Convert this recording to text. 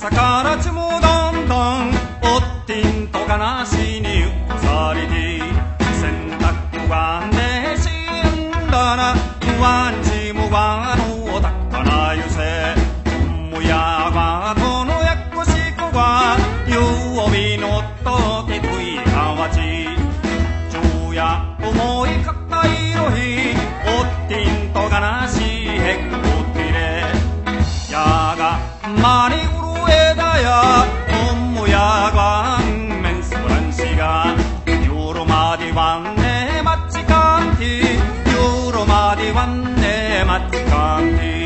朝からちもだんだんおってんと悲しいにうさりて洗濯がねしんだなわんちもわのおたかなゆせもやがとのやっこしこが曜日のときといかわち昼夜思いかったいろひおってんと悲しいへっこってれやがまにうるえだやおもやがんめんそらんしがよろまでわんねまちかんてよろまでわんねまちかんて